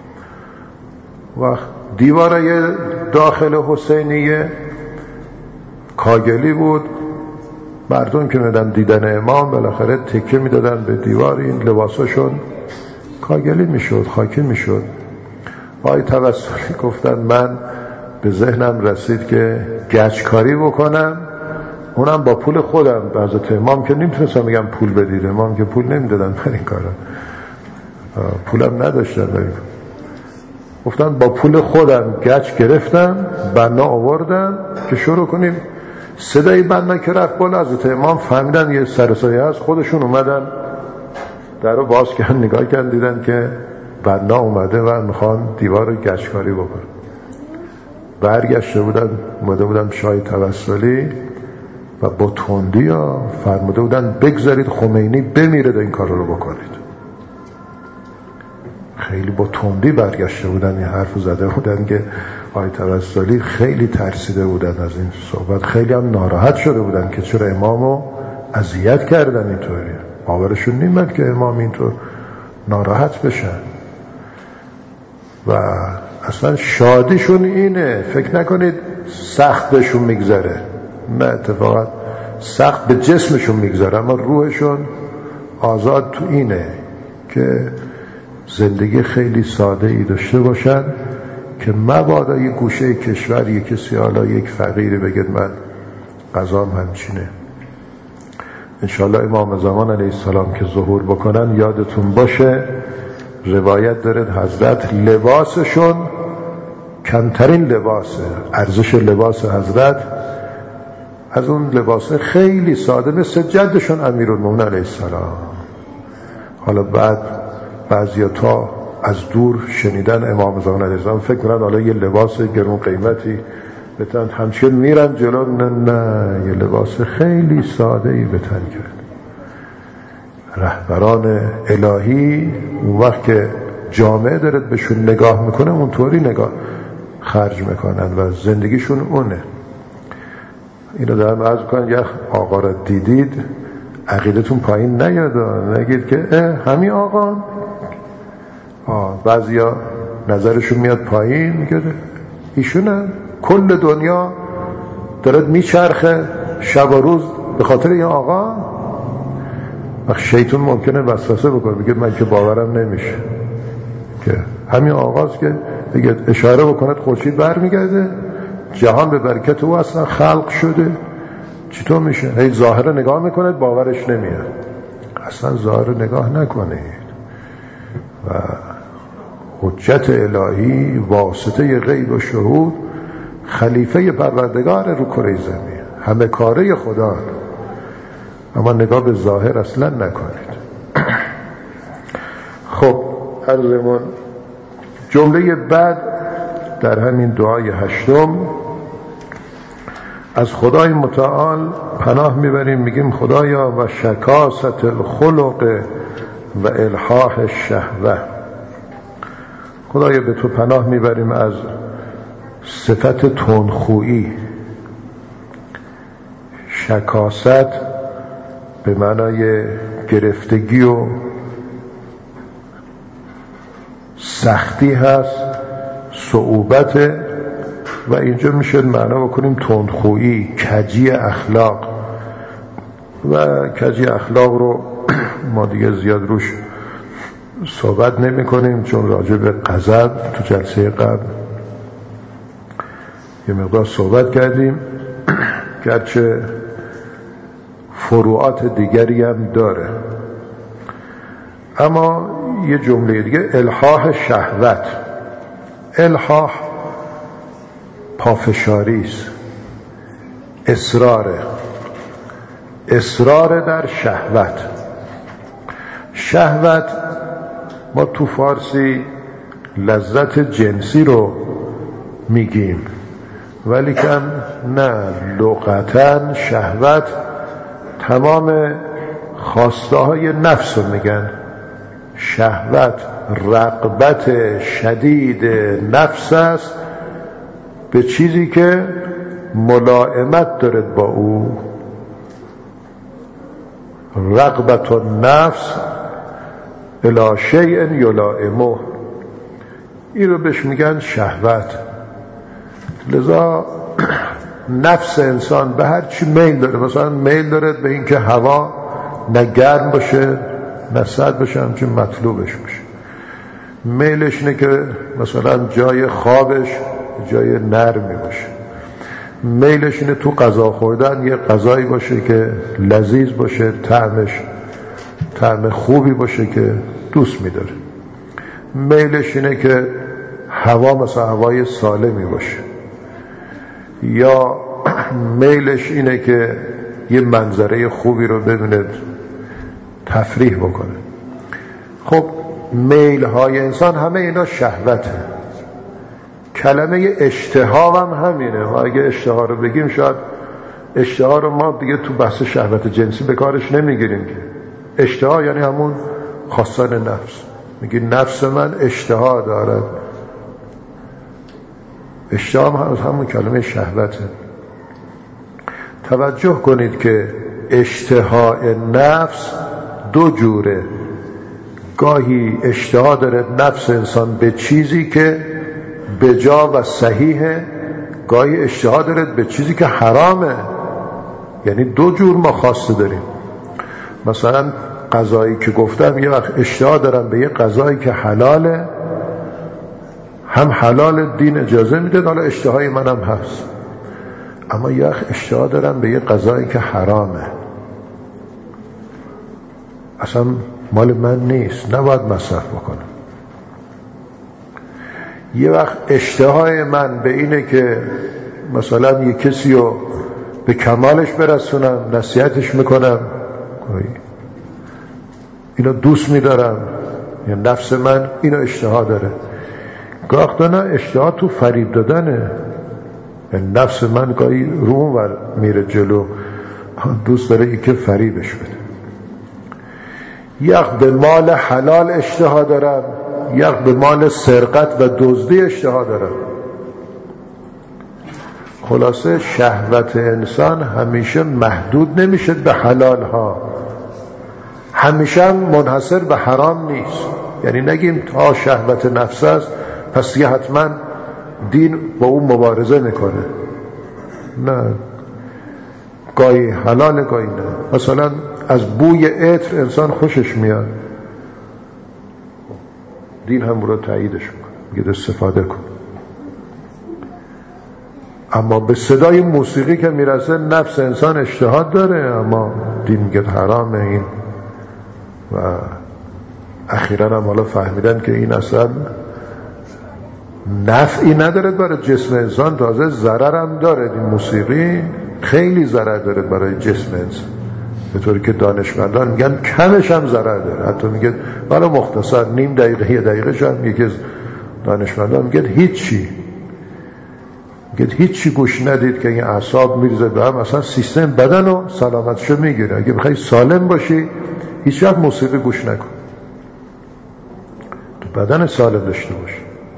و دیواره داخل حسینیه کاگلی بود. مردم که میدن دیدن امام بالاخره تکه میدادن به دیوار، این لباساشون کاگلی میشد، خاکی میشد. آقای توسلی گفتن من به ذهنم رسید که گچکاری بکنم، اونم با پول خودم. به حضرت امام که نمیتونستم بگم پول بدید، امام که پول نمیدادن برای این کارا، پولم نداشتن برای. گفتن با پول خودم گچ گرفتم، بنا آوردم که شروع کنیم. صدای بنا که رفت بالا، حضرت امام فهمیدن یه سرسایه هست، خودشون اومدن در رو باز کردن، نگاه کردن، دیدن که بنا اومده و میخوان دیوار رو گچکاری بکنن. برگشته بودن، اومده بودن شاه توسلی و با تندی فرموده بودن بگذارید خمینی بمیره این کار رو بکنید. خیلی با تندی برگشته بودن، این حرف زده بودن که آقای توسلی خیلی ترسیده بودن از این صحبت، خیلی هم ناراحت شده بودن که چرا امامو اذیت کردن اینطوری. باورشون نمیاد که امام اینطور ناراحت بشن و اصلا شادیشون اینه. فکر نکنید سخت بهشون میگذره، نه، اتفاقا سخت به جسمشون میگذره، اما روحشون آزاد تو اینه که زندگی خیلی ساده ای داشته باشن که مبادا یک گوشه کشور یک کسی، حالا یک فقیری بگید من قضام همچینه. انشاءالله امام زمان علیه السلام که ظهور بکنن یادتون باشه روایت دارد حضرت لباسشون کمترین لباسه، ارزش لباس حضرت از اون لباسه خیلی ساده، مثل جدشون امیرالمومنین علیه السلام. حالا بعد بعضیا تا از دور شنیدن امام زمان علیه السلام فکر کنن حالا یه لباس گرون قیمتی بتن همچنین میرن جلو، نه یه لباس خیلی ساده ای بتن کرد. رهبران الهی اون وقت که جامعه دارد بهشون نگاه میکنه اونطوری نگاه خرج میکنن و زندگیشون اونه. اینو دارم عرض کنن یه آقا را دیدید عقیدتون پایین نیاد، نگید که همین آقا. بعضیا نظرشون میاد پایین، میگه ایشونه کل دنیا دارد میچرخه شب و روز به خاطر این آقا. و شیطان ممکنه وسوسه بکنه، بگه من که باورم نمیشه که همین آقاست که بگه اشاره بکند خورشید برمیگرده، جهان به برکت او اصلا خلق شده. چطور میشه؟ هی ظاهر نگاه میکند باورش نمیاد. اصلا ظاهر نگاه نکنید و حجت الهی واسطه غیب و شهود خلیفه پروردگار رو کره زمین، همه کاره خدا، اما نگاه به ظاهر اصلا نکنید. خب عرضمون جمله بعد در همین دعای هشتم از خدای متعال پناه میبریم، میگیم خدایا و شکاست الخلق و الحاح الشهوه. خدایا به تو پناه میبریم از صفت تندخویی. شکاست به معنای گرفتگی و سختی هست، صعوبت، و اینجا میشه معنا بکنیم تندخویی، کجی اخلاق. و کجی اخلاق رو ما دیگه زیاد روش صحبت نمی کنیم چون راجع به غضب تو جلسه قبل یه مقدار صحبت کردیم، گرچه فروعات دیگری هم داره. اما یه جمله دیگه، الحاح شهوت. الحاح پافشاری است، اصرار در شهوت. شهوت ما تو فارسی لذت جنسی رو میگیم، ولی کم نه، لغتاً شهوت تمام خواسته های نفس رو میگن. شهوت رغبت شدید نفس است به چیزی که ملائمت دارد با او، رغبت النفس الی شیء یلائمه، این رو بهش میگن شهوت. لذا نفس انسان به هر چی میل داره، مثلا میل داره به این که هوا نه گرم باشه نه سرد باشه، همچون مطلوبش باشه. میلش اینه که مثلا جای خوابش جای نرمی باشه. میلش اینه تو غذا خوردن یه غذایی باشه که لذیذ باشه، طعم خوبی باشه که دوست میداره. میلش اینه که هوا مثلا هوای سالمی باشه، یا میلش اینه که یه منظره خوبی رو ببینه، تفریح بکنه. خب میل های انسان همه اینا شهوته. کلمه اشتها هم همینه. و اگه اشتها رو بگیم، شاید اشتها رو ما دیگه تو بحث شهوت جنسی به کارش نمیگیریم که اشتها یعنی همون خواستن نفس. میگی نفس من اشتها دارد، اشتها هم همون کلمه شهوته. توجه کنید که اشتهای نفس دو جوره. گاهی اشتها داره نفس انسان به چیزی که بجا و صحیحه، گاهی اشتها داره به چیزی که حرامه. یعنی دو جور ما خواسته داریم. مثلا غذایی که گفتم، یه وقت اشتها دارم به یه غذایی که حلاله، هم حلال دین اجازه میده، حالا اشتهای منم هست. اما یه وقت اشتها دارم به یه غذایی که حرامه، اصلا مال من نیست، نباید مصرف بکنم. یه وقت اشتهای من به اینه که مثلا یه کسی رو به کمالش برسونم، نصیحتش میکنم، اینو دوست میدارم، یا نفس من اینو اشتها داره. گاه دانه اشتها تو فریب دادنه، نفس من گاهی رو اونور میره جلو، دوست داره ای که فریبش بده. یک به مال حلال اشتها دارم، یک به مال سرقت و دزدی اشتها دارم. خلاصه شهوت انسان همیشه محدود نمیشه به حلال ها، همیشه منحصر به حرام نیست. یعنی نگیم تا شهوت نفس است پس یه حتما دین با اون مبارزه میکنه. نه، گاهی حلال گاهی نه. مثلا از بوی عطر انسان خوشش میاد، دین هم رو تاییدش میکنه، میگه استفاده کن. اما به صدای موسیقی که میرسه نفس انسان اشتها داره، اما دین میگه حرامه این. و اخیراً هم حالا فهمیدن که این اصلا نفعی نداره برای جسم انسان، تازه ضرر هم داره. این موسیقی خیلی ضرر داره برای جسم انسان، به طوری که دانشمندان میگن کمش هم ضرر داره. حتی میگه حالا مختصر نیم دقیقه یه دقیقه شم، یکی از دانشمندان میگه هیچی گوش ندید که این اعصاب میرزه به هم، اصلا سیستم بدن و سلامتشو میگیره. اگه بخوای سالم باشی هیچ وقت موسیقی گوش نکن، تو بدن سالم داشته باشی.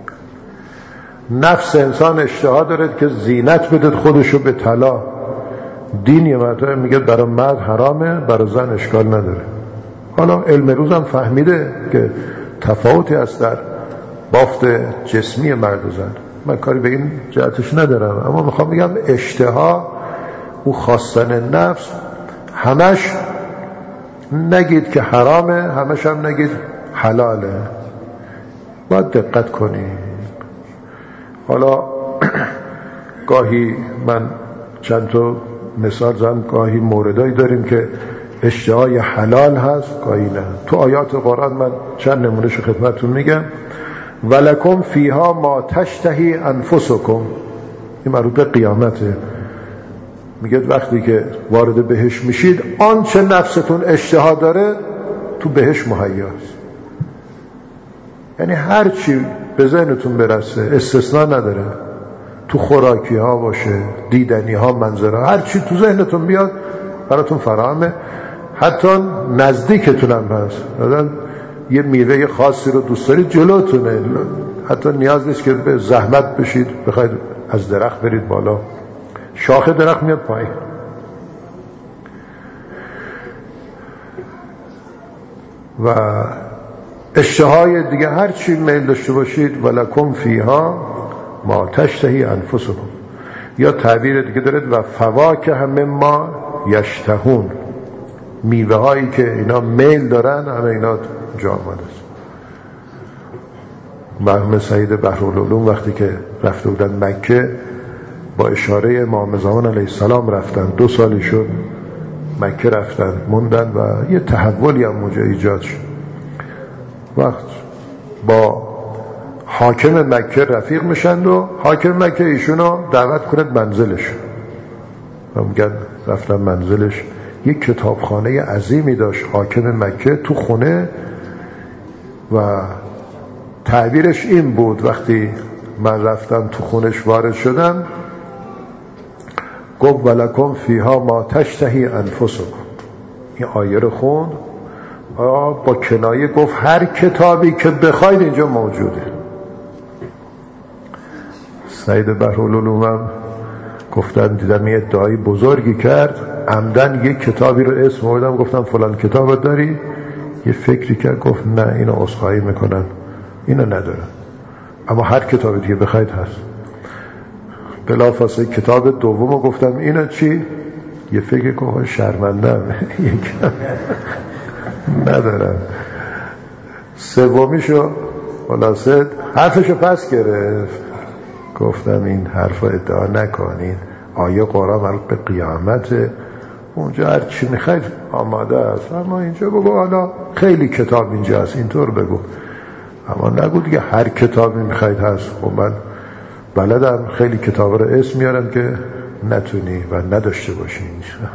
نفس انسان اشتها داره که زینت بده خودشو به طلا. دین یه مرتبه میگه برای مرد حرامه، برای زن اشکال نداره. حالا علم روز هم فهمیده که تفاوتی هست در بافت جسمی مرد و زن. من کاری به این جهتش ندارم، اما میخوام بگم اشتها او خواستن نفس همش نگید که حرامه، همش هم نگید حلاله. باید دقت کنید. حالا گاهی من چند تا مثال زدم، گاهی موردایی داریم که اشتهای حلال هست، گاهی نه. تو آیات قرآن من چند نمونهشو خدمتتون میگم. ولکم فیها ما تشتهی انفسکم، این مربوط به قیامته. میگه وقتی که وارد بهش میشید آنچه نفستون اشتها داره تو بهش مهیاست. یعنی هر چی به ذهنتون برسه، استثناء نداره، تو خوراکی ها باشه، دیدنی ها، منظره ها، هر چی تو ذهنتون بیاد براتون فراهمه. حتی نزدیکتون هم هست. مثلا یه میوه خاصی رو دوست دارید جلوتونه، حتی نیاز نیست که به زحمت بشید بخواید از درخت برید بالا شاخه درخت میاد پایین. و اشتهای دیگه هر چی میل داشته باشید، ولکم فیها ما تشتهی انفسکم، یا تعبیر دیگه دارد و فواکه مما یشتهون، میوه هایی که اینا میل دارن همه اینا جا آمده است. مرحوم سید بحرالعلوم وقتی که رفته بودن مکه با اشاره امام زمان علیه السلام رفتن، 2 سالی شد مکه رفتن موندن و یه تحولی هم اونجا ایجاد شد. وقت با حاکم مکه رفیق میشند و حاکم مکه ایشونو دعوت کند منزلش و میگن رفتن منزلش. یک کتابخانه عظیمی داشت حاکم مکه تو خونه و تعبیرش این بود وقتی من رفتم تو خونش وارد شدم، گفت ولکم فیها ما تشتهی انفسکم. این آیه رو خوند با کنایه گفت هر کتابی که بخواید اینجا موجوده. سید بحرالعلوم هم گفتن دیدم یه ادعای بزرگی کرد، عمدن یک کتابی رو اسم آوردم گفتم فلان کتاب رو داری؟ یه فکری کرد گفت نه اینو عذرخواهی میکنن اینو ندارم، اما هر کتاب دیگه بخواید هست. بلافاصله کتاب دومو گفتم اینو چی؟ یه فکر که شرمندم ندارم. سومیشو خلاصه حرفشو پس گرفت، گفتم این حرفو ادعا نکنین، آیه قرآن مربوط به قیامت، اونجا هر چی میخواید آماده است، اما اینجا بگو حالا خیلی کتاب اینجا هست اینطور بگو، اما نگو دیگه هر کتابی میخواید هست. خب من بلدم خیلی کتاب رو اسم میارم که نتونی و نداشته باشین.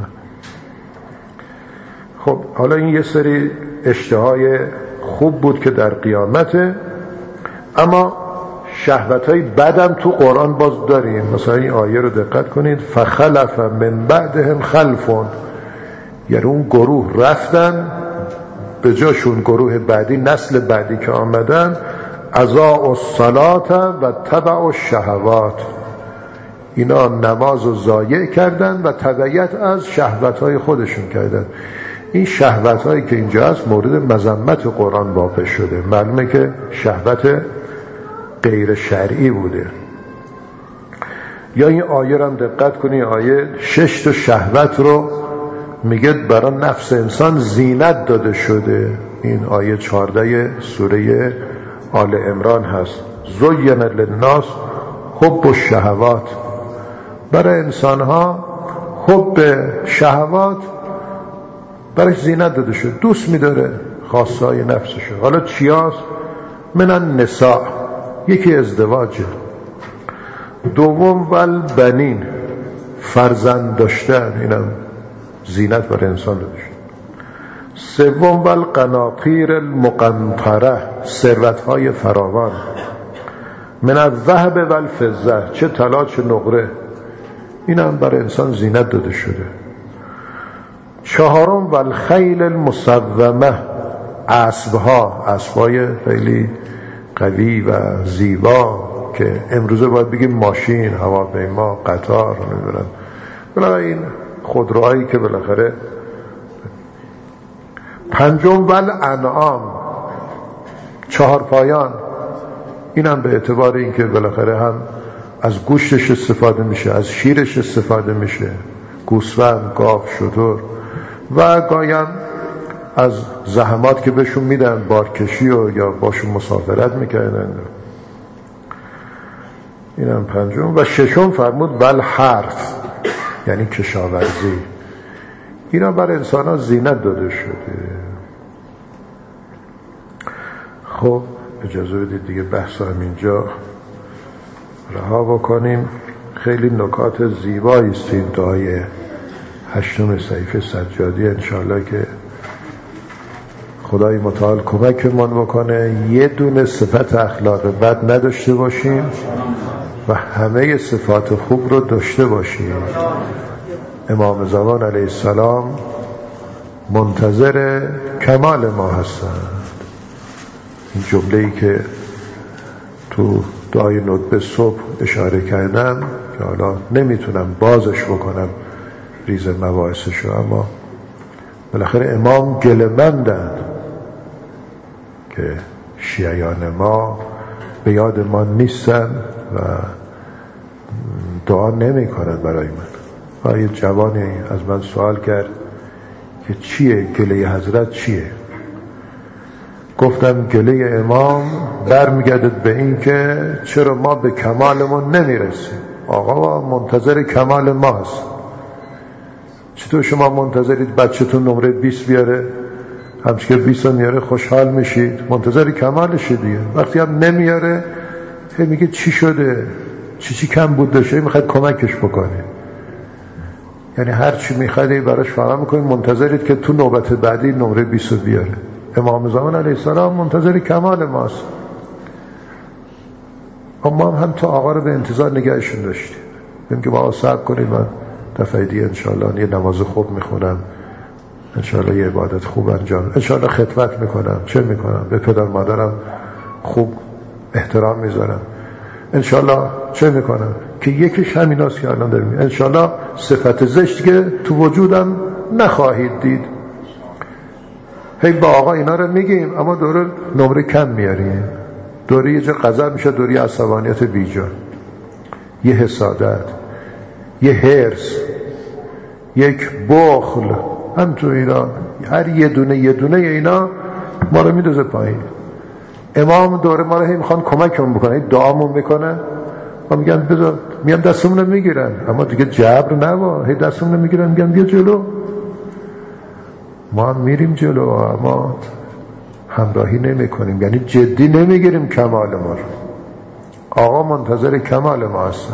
خب حالا این یه سری اشتهای خوب بود که در قیامته، اما شهوتهای بدم تو قرآن باز داریم. مثلا این آیه رو دقت کنید، فخلف من بعدهم خلفون، یعنی اون گروه رفتن به جاشون گروه بعدی، نسل بعدی که آمدن، اضاعوا الصلاة و تبعوا الشهوات، اینا نماز رو ضایع کردن و تبعیت از شهوتهای خودشون کردن. این شهوتهایی که اینجا هست مورد مذمت قرآن واقع شده، معلومه که شهوت غیر شرعی بوده. یا این آیه رو هم دقت کنی، آیه 6 تا شهوت رو میگه برای نفس انسان زینت داده شده. این آیه 14 سوره آل عمران هست، زین للناس حب الشهوات، برای انسان ها حب شهوات برای زینت داده شده، دوست میداره خواستهای نفسشه. حالا چی هست؟ من النساء، یکی ازدواجه، دوم والبنین، فرزند داشتن، اینم زینت برای انسان داده شده. سوم والقناطیر المقنطره، ثروت‌های فراوان، من الذهب والفضه، چه طلا چه نقره، اینم برای انسان زینت داده شده. چهارم والخیل المسومه، اسبها، اسبای خیلی قوی و زیبا که امروزه باید بگیم ماشین، هواپیما، قطار، نمیدونم بلا این خودروهایی که بالاخره. پنجم والانعام، چهارپایان، اینم به اعتبار اینکه بالاخره هم از گوشتش استفاده میشه، از شیرش استفاده میشه، گوسفند، گاو، شتر، و گایم از زحمات که بهشون میدن، بارکشی و یا باشون مسافرت میکردن. اینم پنجم. و ششم فرمود والحرث، یعنی کشاورزی، اینا برای انسان ها زینت داده شده. خب اجازه بدید دیگه بحث همینجا رها بکنیم. خیلی نکات زیبایی است این دعای 8 صحیفه سجادی، انشاءالله که خدای متعال کمکمان بکنه یه دونه صفت اخلاق بد نداشته باشیم و همه صفات خوب رو داشته باشیم. امام زمان علیه السلام منتظر کمال ما هستند. این جمله‌ای که تو دعای ندبه صبح اشاره کردم که حالا نمیتونم بازش بکنم ریز مباحثشو، اما بالاخره امام گله‌مندن که شیعیان ما به یاد ما نیستن و دعا نمی کنند برای من. یه جوانی از من سوال کرد که چیه گله حضرت چیه؟ گفتم گله امام برمیگرده به این که چرا ما به کمالمون نمیرسیم. آقا منتظر کمال ماست. چطور شما منتظرید بچه‌تون نمره 20 بیاره؟ همچه که 20 میاره خوشحال میشید، منتظر کمالشه دیگه. وقتی هم نمیاره میگه چی شده؟ چی کم بود داشته؟ میخواد کمکش بکنه. یعنی هر چی میخوادی براش فراهم میکنید، منتظرید که تو نوبت بعدی نمره 20 بیاره. امام زمان علیه السلام منتظر کمال ماست. اما هم تو آقا رو به انتظار نگهشون داشتیم. بگیم که با صبر کنید، من دفعه دیگه انشاءالله یه نماز خوب میخونم، انشاءالله یه عبادت خوب انجام، انشاءالله خدمت میکنم، چه میکنم، به پدر مادرم خوب احترام میذارم، انشاءالله چه میکنم، که یکیش همیناست که الان داریم. انشاءالله صفت زشتی که تو وجودم نخواهید دید. هی با آقا اینا رو میگیم اما دوره نمره کم میاریم، دوره یه جا غضب میشه، دوره عصبانیت بیجان، یه حسادت، یه حرص، یک بخل، هم تو اینا هر یه دونه اینا ما رو میدوزه پایین. امام دوره ما رو هی میخوان کمکمون بکنن، دعامون میکنن، ما میگن بذار، میان دستمون رو میگیرن، اما دیگه جبر نبا، هی دستمون رو میگیرن میگن بیا جلو. ما هم میریم جلو اما همراهی نمی کنیم، یعنی جدی نمیگیریم کمال ما رو. آقا منتظر کمال ما هستن،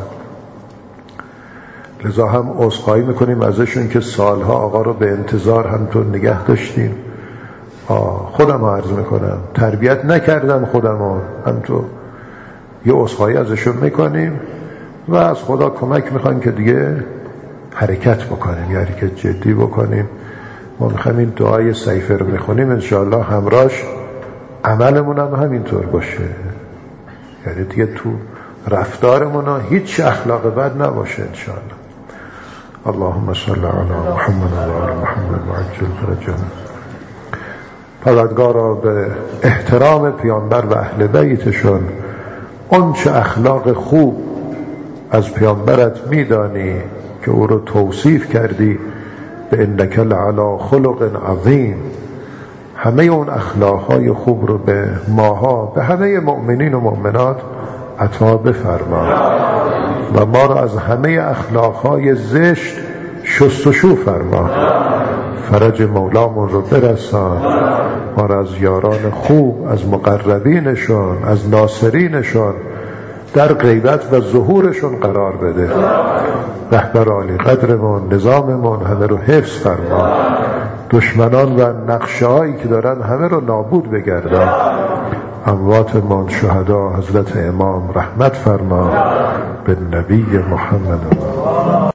لذا هم عذرخواهی میکنیم ازشون که سالها آقا رو به انتظار همطور نگه داشتیم. خودم عرض میکنم تربیت نکردم خودم، همطور یه عذرخواهی ازشون میکنیم و از خدا کمک میخوایم که دیگه حرکت بکنیم، یعنی که جدی بکنیم. ما میخوایم این دعای سیفه رو میخونیم، انشاءالله همراش عملمون هم همینطور باشه، یعنی دیگه تو رفتارمون هیچ اخلاق بد نباشه انشاءالله. اللهم صل علی محمد و آل محمد و عجل فرجهم. پروردگارا به احترام پیامبر و اهل بیتشون اون چه اخلاق خوب از پیامبرت میدانی که او رو توصیف کردی به انک لعلی خلق عظیم، همه اون اخلاقهای خوب رو به ماها، به همه مؤمنین و مؤمنات عطا بفرما و ما رو از همه اخلاقهای زشت شستشو فرما. فرج مولامون رو برسان، ما رو از یاران خوب، از مقربینشون، از ناصرینشون در غیبت و ظهورشون قرار بده. رهبر عالی قدرمون، نظاممون همه رو حفظ فرما، دشمنان و نقشه‌هایی که دارن همه رو نابود بگردان. امواتمون شهدا حضرت امام رحمت فرما. به نبی محمد